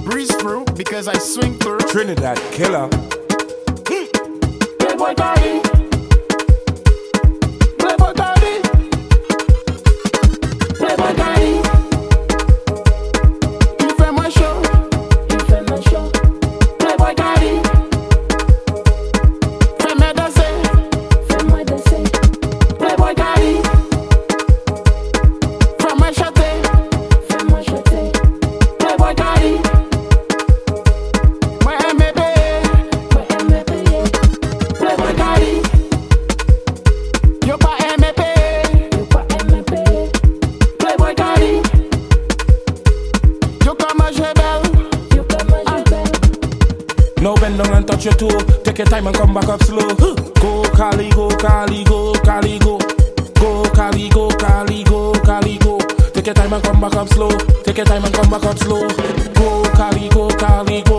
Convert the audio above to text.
breeze through because I swing through. Trinidad killer. Playboy Cardi. Playboy Cardi. Playboy Cardi. Il fait moins chaud. Il fait moins chaud. Playboy Cardi. Fais-moi danser. Fais-moi danser. Playboy Cardi. Fais-moi chanter. Fais-moi chanter. Playboy Cardi. Moi aimer payer. Moi aimer payer. Playboy Cardi. Yo pas aimer payer. Yo pas aimer payer. Playboy Cardi. Yo comment je belle. Yo comment je belle. No bend down and touch your toe. Take your time and come back up slow. Go Cali, go Cali, go Cali, go. Go Cali, go Cali, go Cali, go. Take your time and come back up slow. Take your time and come back up slow. Go Cali, go Cali, go